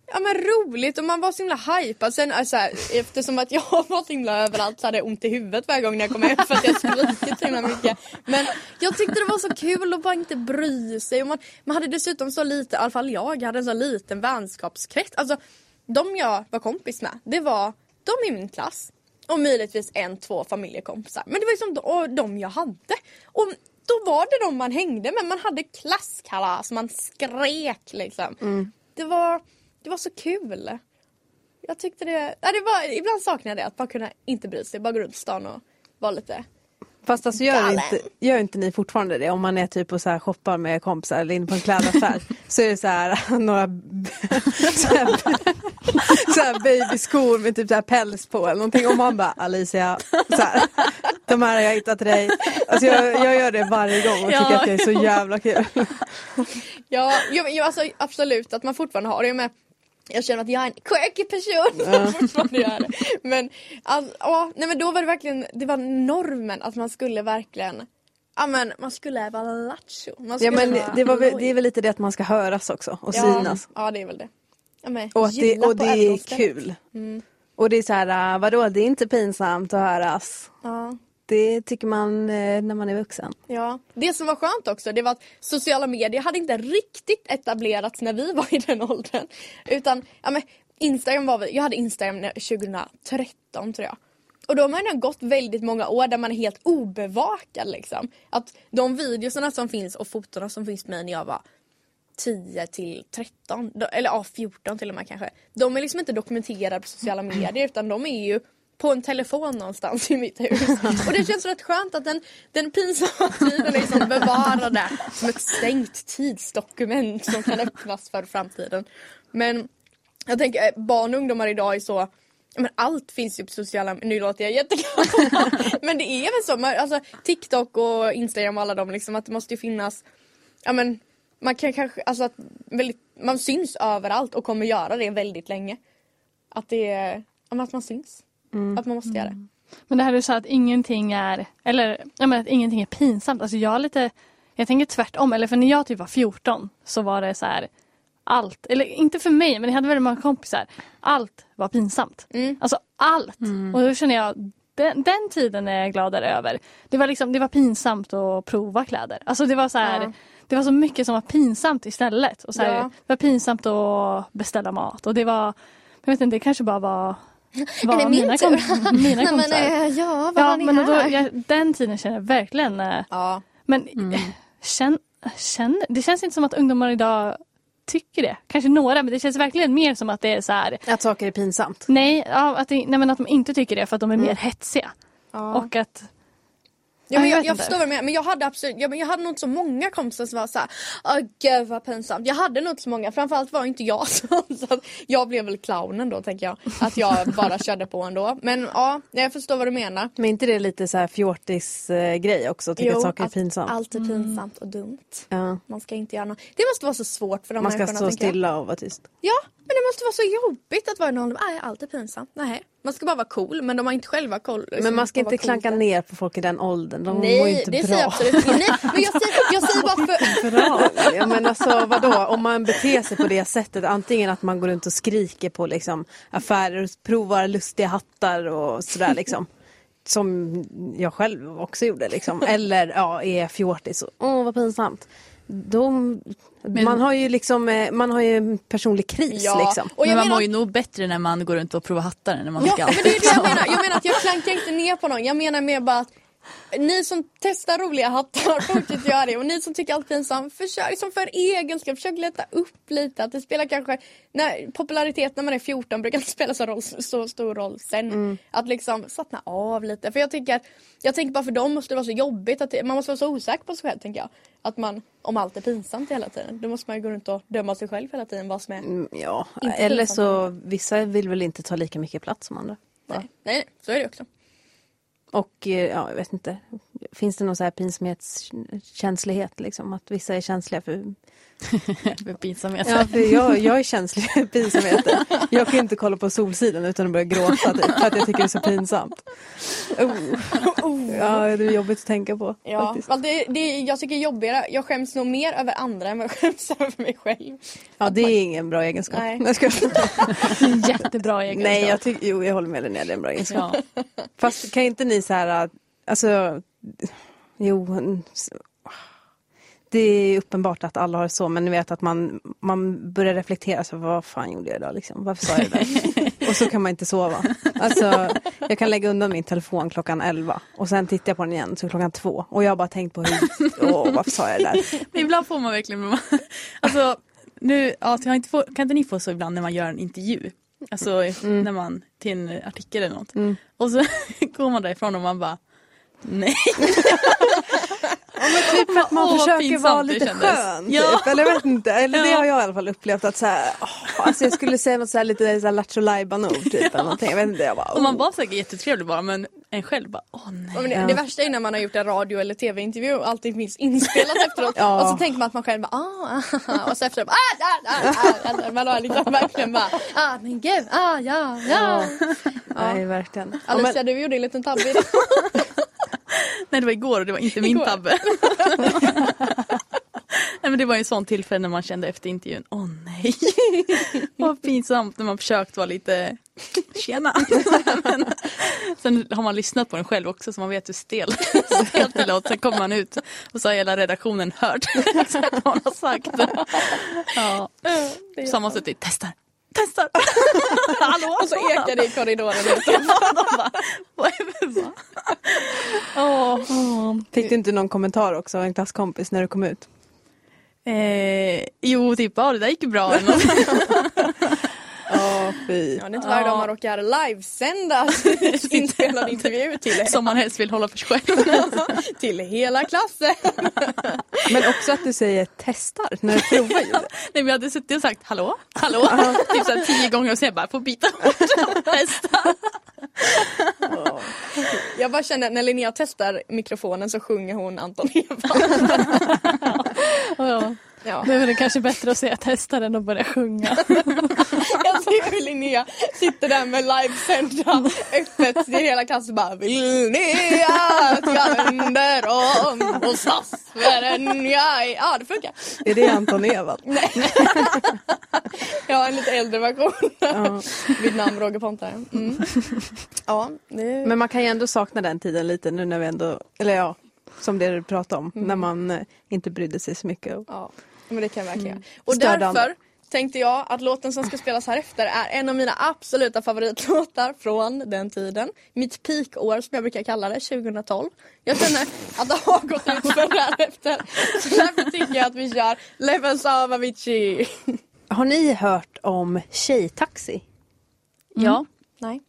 ja, men roligt och man var så himla hypad. Sen alltså, eftersom att jag var så himla överallt så hade jag ont i huvudet varje gång när jag kom hem för att jag skrikit så himla mycket. Men jag tyckte det var så kul att bara inte bry sig. Och man, man hade dessutom så lite, i alla fall jag hade en så liten vänskapskrets. Alltså de jag var kompis med, det var de i min klass. Och möjligtvis en, två familjekompisar. Men det var liksom de, de jag hade. Och då var det de man hängde med. Man hade klasskalas, man skrek liksom. Mm. Det var, det var så kul. Jag tyckte det, ja, det var, ibland saknade jag det. Att bara kunna inte bry sig, bara gå runt stan och vara lite... Fast alltså gör inte, gör inte ni fortfarande det? Om man är typ och så här shoppar med kompisar eller in på en klädaffär så är det så här några så här, så här babyskor med typ så här päls på eller någonting. Och man bara, Alicia, så här, de här har jag hittat till dig. Alltså jag, jag gör det varje gång och tycker ja, att det är så jävla kul. Ja, jag, jag, alltså, absolut att man fortfarande har det med. Jag känner att jag är en quirky person som fortfarande gör det. Men, alltså, åh, nej, men då var det verkligen, det var normen att man skulle verkligen, ja men man skulle vara lattjo. Man skulle ja men vara det, var väl, det är väl lite det att man ska höras också och ja, synas. Ja det är väl det. Ja, men, och att det, och det är kul. Mm. Och det är så här, vadå, det är inte pinsamt att höras. Ja. Det tycker man eh, när man är vuxen. Ja, det som var skönt också, det var att sociala medier hade inte riktigt etablerats när vi var i den åldern. Utan, ja men Instagram var vi, jag hade Instagram tjugohundratretton tror jag. Och då har man ju gått väldigt många år där man är helt obevakad liksom. Att de videorna som finns och fotorna som finns med när jag var tio till tretton, eller ja, fjorton till och med kanske. De är liksom inte dokumenterade på sociala medier utan de är ju på en telefon någonstans i mitt hus. Och det känns rätt skönt att den, den pinsamma tiden är liksom bevarade som ett stängt tidsdokument som kan öppnas för framtiden. Men jag tänker, barn och ungdomar idag är så, men allt finns ju på sociala, nu låter jag jättegammal. Men det är väl så, alltså TikTok och Instagram och alla dem liksom, att det måste ju finnas, ja men man kan kanske, alltså att väldigt, man syns överallt och kommer göra det väldigt länge. Att det är, att man syns. Mm. Att man måste göra det. Men det här du sa att ingenting är, eller jag menar att ingenting är pinsamt. Alltså jag lite, jag tänker tvärtom. Eller för när jag typ var fjorton så var det så här allt, eller inte för mig men jag hade väldigt många kompisar. Allt var pinsamt. Mm. Alltså allt. Mm. Och då känner jag, den, den tiden är jag gladare över. Det var liksom, det var pinsamt att prova kläder. Alltså det var så här, ja. Det var så mycket som var pinsamt istället. Och så här, ja. Det var pinsamt att beställa mat. Och det var, jag vet inte, det kanske bara var Var är det min mina tur? Kom, mina Nej, men, äh, ja, vad ja, har ni men här? då, jag, den tiden känner jag verkligen. Äh, ja. Men mm. känn, känn, det känns inte som att ungdomar idag tycker det. Kanske några, men det känns verkligen mer som att det är så här. Att saker är pinsamt? Nej, ja, att, det, nej men att de inte tycker det för att de är mm. mer hetsiga. Ja. Och att... Ja, men jag, jag, jag förstår vad du menar, men jag hade absolut, jag, jag hade nog inte så många kompisar som var så här, åh gud vad pinsamt. Jag hade nog inte så många, framförallt var inte jag så, så att jag blev väl clownen då tänker jag, att jag bara körde på ändå. Men ja, jag förstår vad du menar. Men inte det lite så här fjortis eh, grej också, tycker att saker är pinsamt? Allt är pinsamt och dumt. Ja. Man ska inte göra något. Det måste vara så svårt för de Man ska stå stilla och vara tyst. Ja, men det måste vara så jobbigt att vara någon, nej allt är pinsamt. Nej. Man ska bara vara cool, men de har inte själva koll. Men man ska inte klanka cool ner på folk i den åldern. De nej, mår inte det bra. säger absolut inte. Nej, men jag säger, jag säger bara för... Bra. Ja, men alltså vadå? Om man beter sig på det sättet, antingen att man går runt och skriker på liksom, affärer och provar lustiga hattar och sådär liksom. Som jag själv också gjorde liksom. Eller ja, är fjortis. Åh, vad pinsamt. De, men, man har ju liksom man har ju en personlig kris ja. Liksom. Och men man mår ju nog bättre när man går runt och provar hattar än när man ja, tycker allt. Men det är det jag menar. Jag menar att jag klankar inte ner på någon. Jag menar mer bara att ni som testar roliga hattar fortsätt göra det. Och ni som tycker allt pinsamt, försök som för egen skull, försök leta upp lite. Att det spelar kanske, när popularitet när man är fjorton brukar inte spela så, roll, så stor roll sen. Mm. Att liksom sattna av lite. För jag tycker att, jag tänker bara för dem måste det vara så jobbigt. Att det, man måste vara så osäker på sig själv tänker jag. Att man, om allt är pinsamt hela tiden, då måste man ju gå runt och döma sig själv hela tiden. Vad som är mm, ja, eller så vissa vill väl inte ta lika mycket plats som andra. Nej, nej, så är det också. Och ja, jag vet inte. finns det någon så här pinsamhetskänslighet liksom? Att vissa är känsliga för... för pinsamhet. Ja, för jag, jag är känslig för pinsamheter. Jag kan inte kolla på Solsidan utan att börja gråta typ, för att jag tycker det är så pinsamt. Oh. Oh. Ja, det är jobbigt att tänka på. Ja, det, det, jag tycker det är jobbigare. Jag skäms nog mer över andra än vad jag skäms över mig själv. Ja, det är ingen bra egenskap. Nej. Jag ska... Jättebra egenskap. Nej, jag tycker, jo, jag håller med Linnea, det är en bra egenskap. Ja. Fast kan inte ni så här, alltså, jo, det är uppenbart att alla har det så, men ni vet att man, man börjar reflektera, så vad fan gjorde jag idag liksom? Varför sa jag det där? Och så kan man inte sova. Alltså, jag kan lägga undan min telefon klockan elva och sen tittar jag på den igen så klockan två. Och jag har bara tänkt på hur, åh, varför sa jag det där? Men ibland får man verkligen, alltså, nu, ja, kan, inte få, kan inte ni få så ibland när man gör en intervju? Alltså mm. när man, till en artikel eller något. Mm. Och så går man därifrån och man bara, nej. Ja, men typ för att man Åh, försöker vara lite skön typ. Ja. Eller jag vet inte, eller ja. Det har jag i alla fall upplevt att så här, åh, alltså jag skulle säga något så här lite så här lattjo lajban-ord typ ja. Eller någonting. Jag vet inte, jag bara, och man var säkert jättetrevlig bara, men en själv bara, åh nej. Men det, ja. det värsta är när man har gjort en radio- eller tv-intervju och allting finns inspelat efteråt. Ja. Och så tänker man att man själv bara, ah, ah, och så efteråt, ah, ah, ah, ah, man har liksom verkligen bara, ah, men gud, ah, ja, ja. Ja. Nej, verkligen. Alicia, ja, men... du gjorde en liten tabbe idag. Nej, det var igår och det var inte min tabbe. Nej, men det var en sån tillfälle när man kände efter intervjun, åh nej, vad pinsamt när man försökt vara lite tjena. Men sen har man lyssnat på den själv också så man vet hur stel, stelt det låter. Sen kommer man ut och så har hela redaktionen hört exakt vad man har sagt. Ja. Så har man suttit, testar. Testar! Hallå? Och så ekar det i korridoren. Ja, de bara, vad är det va? Oh, oh. Fick du inte någon kommentar också av en klasskompis när du kom ut? Eh, jo, typ, ja, det där gick ju bra. Åh, fy. Ja, det är inte varje dag man råkar livesända inspelad intervju till som man helst vill hålla för sig själv. Till hela klassen. Men också att du säger testar när du provar ljudet. Nej, men jag hade suttit och sagt hallå, hallå, typ så här tio gånger och sen bara får byta ord. Testa. Oh. Jag bara känner när Linnea testar mikrofonen så sjunger hon Anton Eva. Ja. Ja. Det är väl kanske bättre att säga testa den och börja sjunga. Jag ser hur Linnea sitter där med livesända öppet till hela klassen bara vill ni att jag vänder om och sassvärden jag ja, det funkar. Är det Anton Eva? Nej. Jag har en lite äldre version. Ja. Vid namn Roger Pontare. Mm. Ja, det... Men man kan ju ändå sakna den tiden lite nu när vi ändå, eller ja, som det du pratade om, mm. när man eh, inte brydde sig så mycket. Och... Ja, men det kan jag verkligen. Mm. Och därför tänkte jag att låten som ska spelas här efter är en av mina absoluta favoritlåtar från den tiden. Mitt peakår som jag brukar kalla det, tjugohundratolv. Jag känner att det har gått ut för det här efter. Så därför tycker jag att vi kör Levels av Avicii. Har ni hört om Tjejtaxi? Mm. Ja. Nej.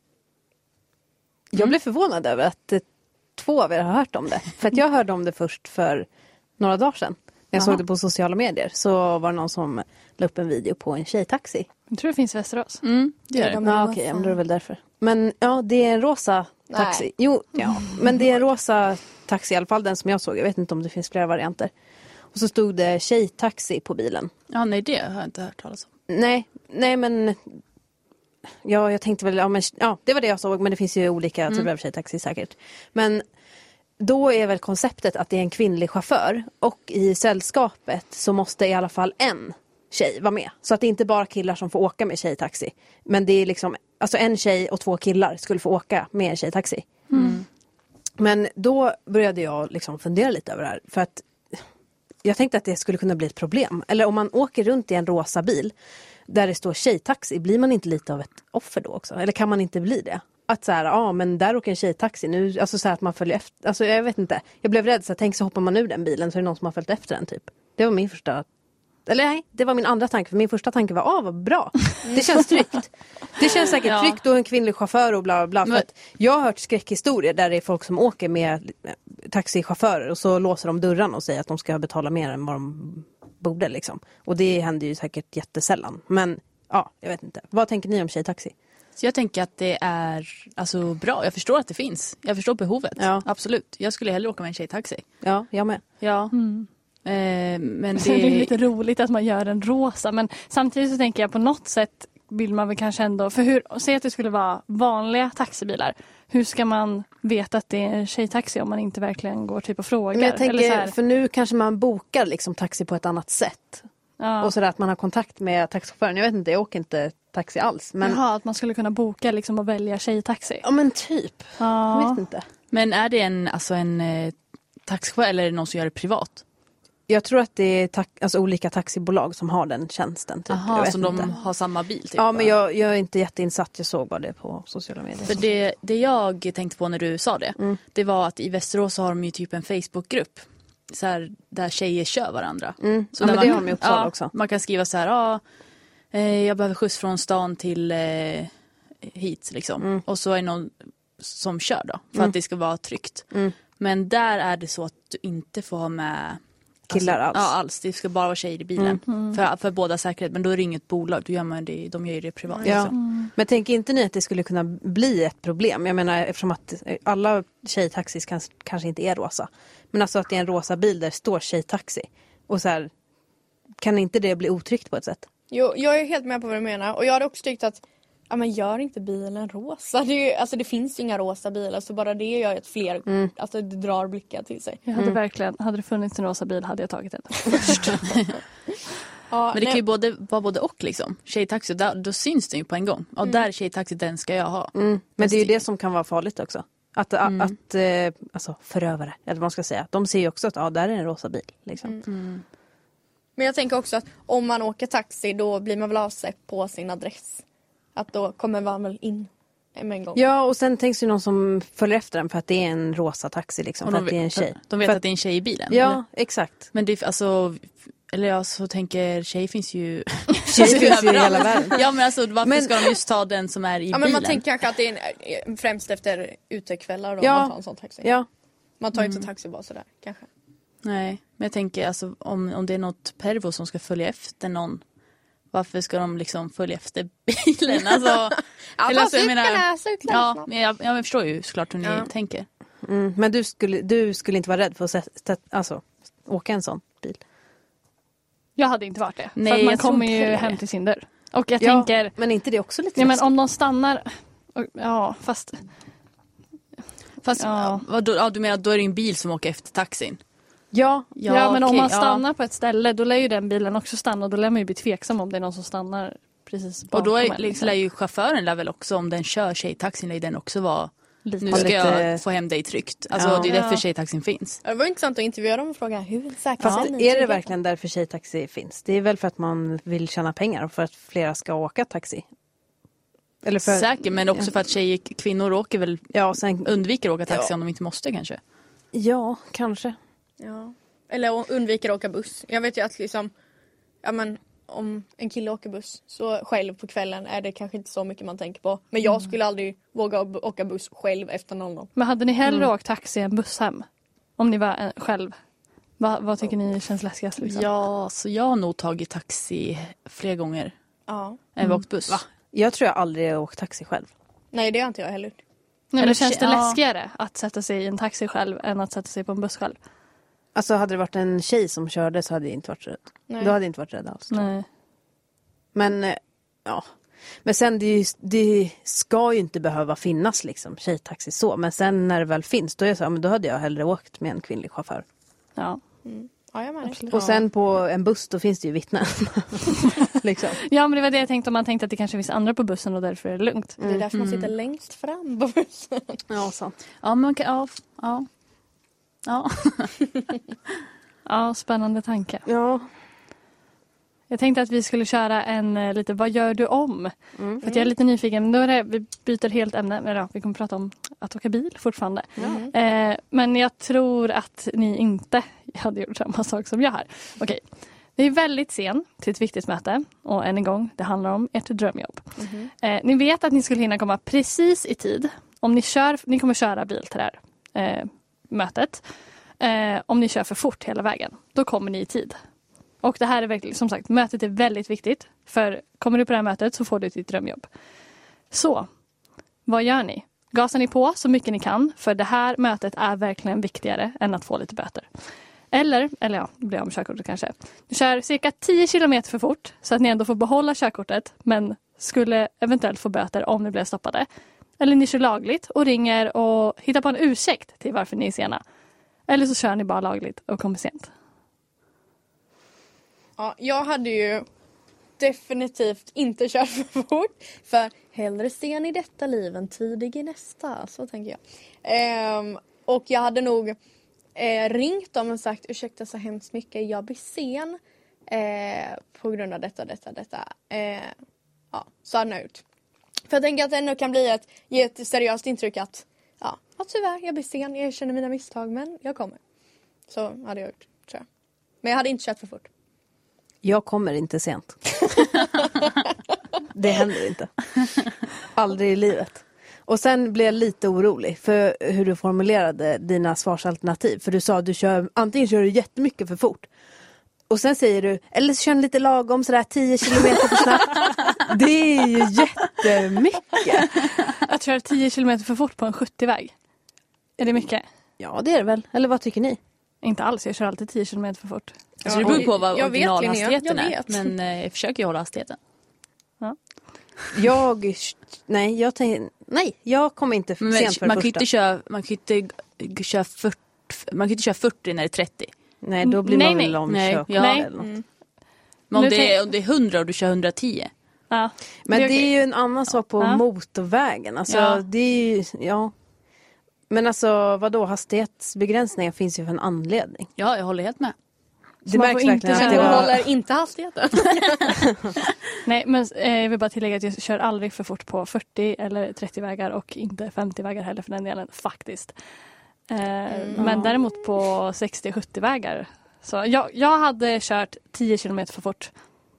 Jag blev förvånad över att två av er har hört om det. För att jag hörde om det först för några dagar sedan. När jag Aha. såg det på sociala medier så var det någon som la upp en video på en tjejtaxi. Jag tror det finns i Västerås. Mm, det gör det. Ja, okej, men då är det väl därför. Men ja, det är en rosa taxi. Nej. Jo, ja. Men det är en rosa taxi i alla fall, den som jag såg. Jag vet inte om det finns flera varianter. Och så stod det tjejtaxi på bilen. Ja, nej, det har jag inte hört talas om. Nej, nej men... Ja, jag tänkte väl... Ja, men, ja, det var det jag såg, men det finns ju olika typer mm. av tjejtaxi säkert. Men... Då är väl konceptet att det är en kvinnlig chaufför och i sällskapet så måste i alla fall en tjej vara med. Så att det är inte bara killar som får åka med tjejtaxi. Men det är liksom, alltså en tjej och två killar skulle få åka med en tjejtaxi. Mm. Men då började jag liksom fundera lite över det här. För att jag tänkte att det skulle kunna bli ett problem. Eller om man åker runt i en rosa bil där det står tjejtaxi, blir man inte lite av ett offer då också? Eller kan man inte bli det? Att så här, ja ah, men där åker en tjejtaxi nu, alltså så här att man följer efter, alltså jag vet inte. Jag blev rädd så jag tänkte så hoppar man ur den bilen så är det någon som har följt efter den typ. Det var min första, eller nej, det var min andra tanke. För min första tanke var, ah vad bra, det känns tryggt. Det känns säkert ja. tryggt och en kvinnlig chaufför och bla bla bla. För att jag har hört skräckhistorier där det är folk som åker med taxichaufförer och så låser de dörrarna och säger att de ska betala mer än vad de borde liksom. Och det händer ju säkert jättesällan. Men ja, jag vet inte. Vad tänker ni om tjejtaxi? Så jag tänker att det är alltså, bra. Jag förstår att det finns. Jag förstår behovet. Ja. Absolut. Jag skulle hellre åka med en tjejtaxi. Ja, jag med. Ja. Mm. Eh, men Det är det... lite roligt att man gör en rosa, men samtidigt så tänker jag på något sätt vill man väl kanske ändå, för hur, säg att det skulle vara vanliga taxibilar, hur ska man veta att det är en tjejtaxi om man inte verkligen går typ och frågar? Men jag tänker, Eller så här, för nu kanske man bokar liksom taxi på ett annat sätt. ja. Och sådär att man har kontakt med taxichauffören. Jag vet inte, jag åker inte taxi alls. Men, Jaha, att man skulle kunna boka liksom och välja tjejtaxi. ja men typ. Ja. Jag vet inte. Men är det en, alltså en eh, taxichaufför eller är det någon som gör det privat? Jag tror att det är ta- alltså olika taxibolag som har den tjänsten. Typ. jag Jaha, vet så de inte. har samma bil? Typ, Ja, men va? jag, jag är inte jätteinsatt. Jag såg bara det på sociala medier. För det, det jag tänkte på när du sa det, Mm. det var att i Västerås har de ju typ en Facebookgrupp så här, där tjejer kör varandra. Mm. Så Ja, där men det man, har de i Uppsala ja, också. Man kan skriva så här, ja, eh, jag behöver skjuts från stan till eh, hit liksom. Mm. Och så är det någon som kör då, för Mm. att det ska vara tryggt. Mm. Men där är det så att du inte får ha med Killar alltså, alls. Ja, alls. Det ska bara vara tjejer i bilen. Mm. För, för båda säkerhet. Men då är det inget bolag. Då gör man det, de gör ju det privat. Ja. Liksom. Men tänker inte ni att det skulle kunna bli ett problem? Jag menar, eftersom att alla tjejtaxis kan, kanske inte är rosa. Men alltså att det är en rosa bil där det står tjejtaxi. Och så här, kan inte det bli otryggt på ett sätt? Jo, jag är helt med på vad du menar. Och jag hade också tyckt att ja, men gör inte bilen rosa. Det, är ju, alltså, det finns inga rosa bilar, så bara det gör att fler Mm. alltså, det drar blickar till sig. Jag hade Mm. verkligen, hade det funnits en rosa bil hade jag tagit den. Ja, Men det nej, kan ju både, vara både och liksom. Tjejtaxi, där, då syns det ju på en gång. Och där är tjejtaxi, den ska jag ha. Mm. Men Fast det är ju det- det som kan vara farligt också. Att, Mm. att eh, alltså förövare, eller vad man ska säga. De ser ju också att ja, där är en rosa bil. Liksom. Mm. Men jag tänker också att om man åker taxi då blir man väl avsett på sin adress. Att då kommer man väl in med en gång. Ja, och sen tänks ju någon som följer efter den för att det är en rosa taxi. Liksom, Och för de att det är en vet- tjej. De vet För att det är en tjej i bilen. Ja, Eller? exakt. Men det är alltså... Eller jag så tänker, tjej finns ju... Tjej finns ju i hela världen. Ja, men alltså varför Men- ska de just ta den som är i Ja, men bilen? man tänker kanske att det är en, främst efter utekvällar då Ja. man tar en sån taxi. Ja, Man tar ju inte taxi bara sådär kanske. Nej, men jag tänker alltså om, om det är något pervo som ska följa efter någon, varför ska de liksom följa efter bilen? Alltså, Ja, eller alltså, jag jag menar, läsa ut ja, men jag, jag förstår ju såklart hur ni Ja. tänker. mm. Men du skulle, du skulle inte vara rädd för att sätta, alltså, åka en sån bil? Jag hade inte varit det. Nej, för att man jag tror kommer inte ju heller hem det. till sin dörr. Och jag Ja, tänker, men inte det också lite ja, men läskigt? om de stannar, och- ja fast, Fast Ja. vadå, ja, du menar då är det en bil som åker efter taxin? Ja, ja, men om okej, man ja. stannar på ett ställe då lär ju den bilen också stanna och då lär man ju bli tveksam om det är någon som stannar precis bakom Och då är, en, liksom, liksom. lär ju chauffören lär väl också, om den kör tjejtaxin, lär ju den också vara, Lite. nu Ha ska lite- jag få hem dig tryggt. Alltså Ja. det är därför Ja. tjejtaxin finns. Det var intressant att intervjua dem och fråga hur säkert fast är ni är det tryggheten? verkligen därför tjejtaxi finns? Det är väl för att man vill tjäna pengar och för att flera ska åka taxi? Eller för, Säkert, men också för att tjejer, kvinnor åker väl, ja, sen, undviker att åka taxi Ja. om de inte måste kanske. ja, kanske. Ja. Eller undviker att åka buss. Jag vet ju att liksom, ja men om en kille åker buss så själv på kvällen är det kanske inte så mycket man tänker på. Men jag skulle aldrig våga b- åka buss själv efter noll noll. Men hade ni hellre Mm. åkt taxi än buss hem? Om ni var en, själv? Va, vad tycker ni känns läskigast? Liksom? Ja, så jag har nog tagit taxi fler gånger Ja. än mm. åkt buss. Va? Jag tror jag aldrig har åkt taxi själv. Nej, det har inte jag heller. Nej, Eller men känns det ja. läskigare att sätta sig i en taxi själv än att sätta sig på en buss själv? Alltså hade det varit en tjej som körde så hade jag inte varit rädd. Nej. Då hade jag inte varit rädd alls. Nej. Men eh, ja. Men sen det, är ju, det ska ju inte behöva finnas liksom tjejtaxi så. Men sen när det väl finns då är jag så, ja, men då hade jag hellre åkt med en kvinnlig chaufför. Ja. Mm. Ja, jag menar det. Och sen på en buss då finns det ju vittnen. liksom. ja, men det var det jag tänkte om man tänkte att det kanske finns andra på bussen och därför är det lugnt. Det är därför man sitter längst fram på bussen. Ja, sant. Ja, men man kan, ja, ja. Ja. Ja, spännande tanke. Ja. Jag tänkte att vi skulle köra en eh, lite vad gör du om? Mm. För att jag är lite nyfiken. Men då är det, vi byter helt ämne. Men ja, vi kommer prata om att åka bil fortfarande. Mm. Eh, men jag tror att ni inte hade gjort samma sak som jag här. Okej. Det är väldigt sen till ett viktigt möte. Och än en gång, det handlar om ert drömjobb. Mhm. Eh, ni vet att ni skulle hinna komma precis i tid. Om ni kör, ni kommer köra bil till det här eh, mötet. Eh, om ni kör för fort hela vägen, då kommer ni i tid. Och det här är verkligen, som sagt, mötet är väldigt viktigt. För kommer du på det här mötet så får du ditt drömjobb. Så, vad gör ni? Gasar ni på så mycket ni kan, för det här mötet är verkligen viktigare än att få lite böter. Eller, eller ja, det blir om körkortet kanske. Du kör cirka tio kilometer för fort så att ni ändå får behålla körkortet, men skulle eventuellt få böter om ni blir stoppade. Eller ni kör lagligt och ringer och hittar på en ursäkt till varför ni är sena. Eller så kör ni bara lagligt och kommer sent. Ja, jag hade ju definitivt inte kört för fort. För hellre sen i detta liv än tidig i nästa. Så tänker jag. Ehm, och jag hade nog eh, ringt dem och sagt ursäkta så hemskt mycket. Jag blir sen eh, på grund av detta, detta, detta. Eh, ja, så hade jag gjort. För jag tänker att det ändå kan bli ett, ge ett seriöst intryck att ja, ja, tyvärr, jag blir sen. Jag erkänner mina misstag, men jag kommer. Så hade jag gjort, tror jag. Men jag hade inte kört för fort. Jag kommer inte sent. Det händer inte. Aldrig i livet. Och sen blev jag lite orolig för hur du formulerade dina svarsalternativ. För du sa att du kör, antingen kör du jättemycket för fort. Och sen säger du, eller så kör du lite lagom sådär tio kilometer för snabbt. Det är ju jättemycket. Att köra tio kilometer för fort på en sjuttio-väg. Är det mycket? Ja, det är det väl. Eller vad tycker ni? Inte alls, jag kör alltid tio kilometer för fort. Alltså det beror på vad jag vet, originalhastigheten jag är. vet. Men eh, jag försöker ju hålla hastigheten. Ja. Jag, nej, jag tänker, nej, jag kommer inte för Men sent för man det kan ju första. inte köra, man kan ju inte köra fyrtio, man kan ju inte köra fyrtio när det är trettio. Nej, då blir Nej, man nej. väl om Nej, körkort ja. eller något. Mm. Men om Nu det, är, tänk- om det är hundra och du kör hundratio. Ja. Men Det är det okej. är ju en annan sak på Ja. motorvägen. Alltså, Ja. det är ju, ja. Men alltså, vadå, hastighetsbegränsningar finns ju för en anledning. Ja, jag håller helt med. Det man märks får verkligen inte att Men det jag var... håller inte hastigheten. Nej, men eh, jag vill bara tillägga att jag kör aldrig för fort på fyrtio eller trettio vägar och inte femtio vägar heller för den delen, faktiskt. Eh, Mm. Men däremot på sextio sjuttio vägar. Så jag, jag hade kört tio kilometer för fort.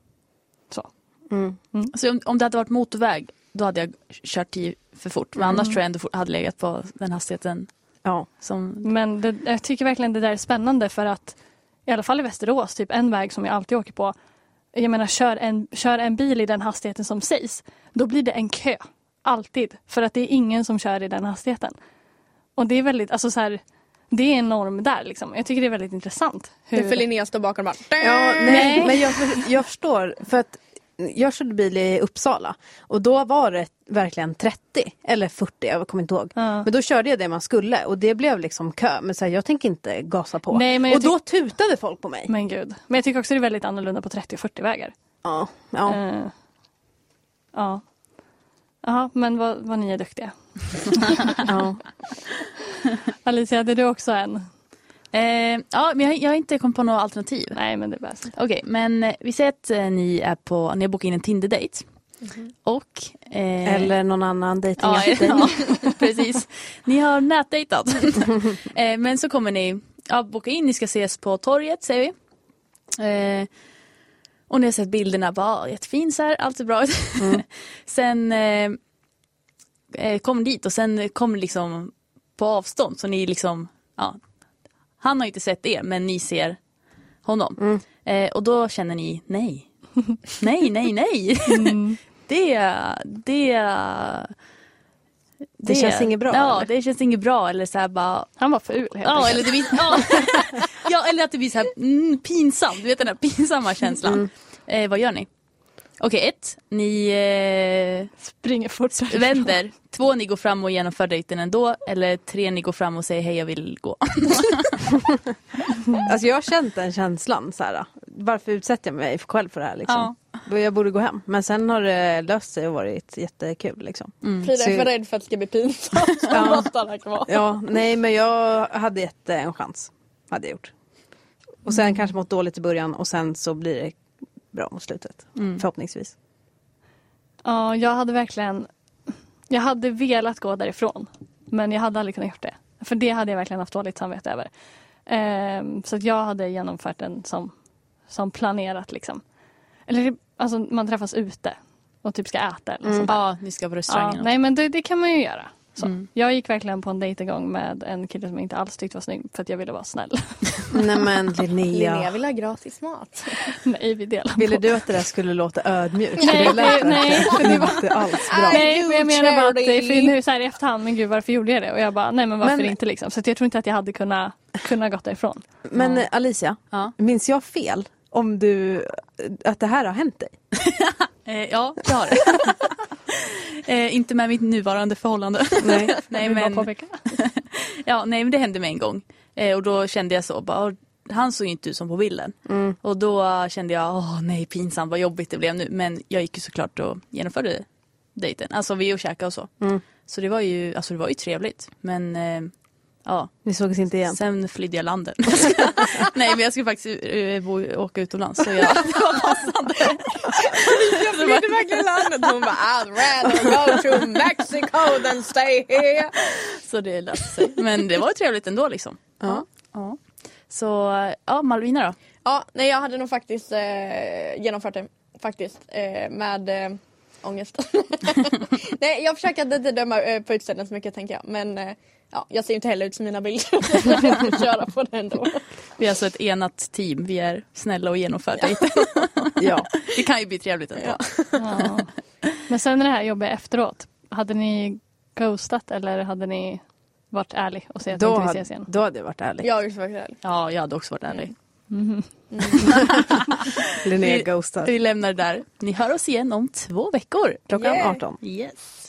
Så. Mm. Alltså, om, om det hade varit motorväg, då hade jag kört tio för fort. Men annars tror jag ändå for- hade legat på den hastigheten Ja. som... Men det, jag tycker verkligen det där är spännande för att i alla fall i Västerås, typ en väg som jag alltid åker på. Jag menar, kör en, kör en bil i den hastigheten som sägs. Då blir det en kö. Alltid. För att det är ingen som kör i den hastigheten. Och det är väldigt, alltså så här, det är en norm där liksom. Jag tycker det är väldigt intressant. Det är för Linnea står bakom och bara... Ja, nej, Nej. men jag, jag förstår. För att jag körde bil i Uppsala. Och då var det verkligen trettio eller fyrtio, jag kommer inte ihåg. Ja. Men då körde jag det man skulle. Och det blev liksom kö. Men så här, jag tänker inte gasa på. Nej, men jag och då tutade folk på mig. Men gud. Men jag tycker också det är väldigt annorlunda på trettio och fyrtio vägar. Ja, ja. Eh, ja. Jaha, men vad, vad ni är duktiga. ja. Alicia, hade du också en? Eh, ja, men jag, jag har inte kommit på något alternativ. Nej, men det är bäst. Okej, men eh, vi säger att eh, ni är på, ni har bokat in en Tinder-date. Och... Eh, Eller någon annan dejting. ja, ja, precis. Ni har nätdejtat. eh, men så kommer ni ja, boka in, ni ska ses på torget, säger vi. Eh, och ni har sett bilderna, bara jättefint så här, allt är bra ut. Mm. Sen eh, eh, kommer dit och sen kommer liksom på avstånd, så ni liksom, ja, han har inte sett er, men ni ser honom. Mm. Eh, och då känner ni, nej, nej, nej, nej. Mm. det, det, det, Det känns inget bra, Ja, eller? det känns inget bra. Eller så här bara... Han var ful helt Ja, enkelt. eller, det blir, ja. ja, eller att det blir så här mm, pinsamt. Du vet den här pinsamma känslan. Mm. Eh, vad gör ni? Okej, ett. Ni eh, Springer fort. vänder. Två, ni går fram och genomför dejten ändå. Eller tre, ni går fram och säger hej, jag vill gå. Alltså jag har känt den känslan. Så här, varför utsätter jag mig själv för det här? Liksom? Ja. Jag borde gå hem. Men sen har det löst sig och varit jättekul. Liksom. Mm. Frida är Så- för rädd för att det ska bli pinsamt. Ja. Bara stanna kvar. Ja, nej, men jag hade gett det en chans. Hade jag gjort. Och sen kanske mått dåligt i början. Och sen så blir det bra mot slutet. Mm. Förhoppningsvis. Ja, jag hade verkligen... Jag hade velat gå därifrån. Men jag hade aldrig kunnat gjort det. För det hade jag verkligen haft dåligt samvete över. Ehm, så att jag hade genomfört den som, som planerat liksom. Eller alltså man träffas ute och typ ska äta eller Mm. sånt där. Ja, ni ska på Ja, restaurangen. nej men det, det kan man ju göra. Så. Mm. Jag gick verkligen på en dejt igång med en kille som jag inte alls tyckte var snygg för att jag ville vara snäll. Nej men Linnea Linnea. vill ha gratis mat. Nej, vi delar Ville på. du att det där skulle låta ödmjukt? Nej, För det lät nej, verkligen det var- inte alls bra. Nej, men jag menar bara att det är Charity. nu så här i efterhand, men gud varför gjorde jag det? Och jag bara, nej men varför Men- inte liksom? Så att jag tror inte att jag hade kunnat, kunnat gått därifrån. Men eh, Alicia, Ja. minns jag fel om du, att det här har hänt dig? Eh, ja, det har det. eh, inte med mitt nuvarande förhållande. Nej. nej, Jag vill bara men, påpeka. ja, nej, men det hände mig en gång. Eh, och då kände jag så, bara, han såg ju inte ut som på bilden. Mm. Och då uh, kände jag, åh nej, pinsamt, vad jobbigt det blev nu. Men jag gick ju såklart och genomförde dejten. Alltså vi och käka och så. Mm. Så det var ju, alltså det var ju trevligt. Men eh, ja, Vi sågs inte igen. sen flydde jag landet. Nej, men jag skulle faktiskt uh, bo, åka utomlands. Så jag, det var passande. Jag flydde verkligen landet. Hon bara, I'd rather go to Mexico than stay here. Så det löste sig. Men det var ju trevligt ändå liksom. Ja. Ja. Så ja, Malvina då? Ja, nej jag hade nog faktiskt eh, genomfört det. Faktiskt. Eh, med eh, ångest. nej, jag försöker att inte döma eh, på utseendet så mycket tänker jag. Men eh, ja, jag ser inte heller ut som mina bilder. Jag får köra på det ändå. Vi är alltså ett enat team. Vi är snälla och genomför dejten. Ja. Det kan ju bli trevligt ändå. Ja. Ja. Men sen när det här jobbet efteråt, hade ni ghostat eller hade ni varit ärlig och sagt att ni Då, inte vill hade, ses igen? då hade jag varit ärlig. Jag är ju så ärlig. Ja, jag hade också varit ärlig. Mhm. Linnea Vi- ghostad. Vi lämnar det där. Ni hör oss igen om två veckor. Klockan Yeah. arton. Yes.